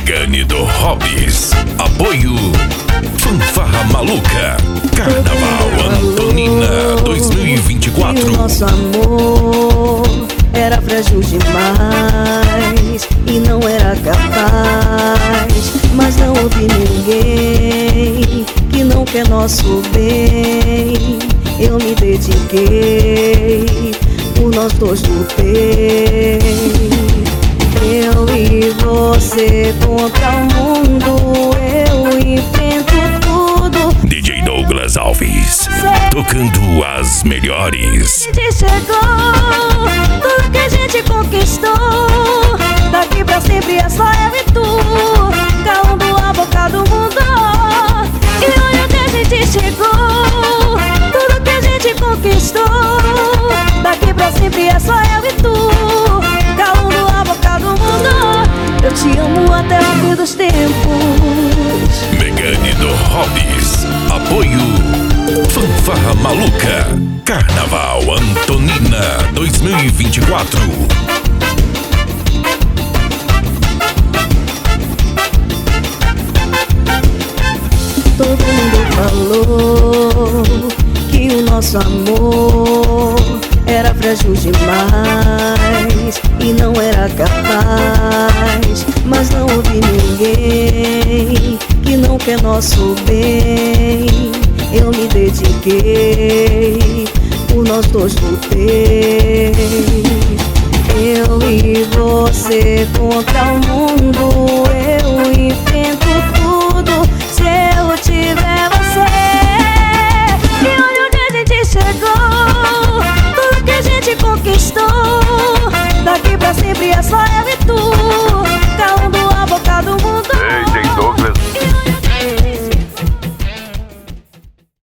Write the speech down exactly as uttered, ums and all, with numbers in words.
Megane do Hobbies. Apoio Fanfarra Maluca. Carnaval Antonina dois mil e vinte e quatro. E o nosso amor era frágil demais e não era capaz, mas não houve ninguém que não quer nosso bem. Eu me dediquei, por nós dois lutei. Eu e você contra o mundo, eu enfrento tudo. D J Douglas Alves, tocando as melhores. A gente chegou, tudo que a gente conquistou. Daqui pra sempre é só eu e tu, calando a boca do mundo. E olha onde a gente chegou, tudo que a gente conquistou. Daqui pra sempre é só eu e tu, calando a boca do mundo. Eu te amo até o fim dos tempos. Megane do Hobbies. Apoio Fanfarra Maluca. Carnaval Antonina dois mil e vinte e quatro. Todo mundo falou que o nosso amor era frágil demais e não era capaz, mas não houve ninguém que não quer nosso bem. Eu me dediquei, por nós dois lutei. Eu e você contra o mundo, eu enfrento tudo se eu tiver você. E olha onde a gente chegou, tudo que a gente conquistou. Daqui pra sempre é só eu e tu,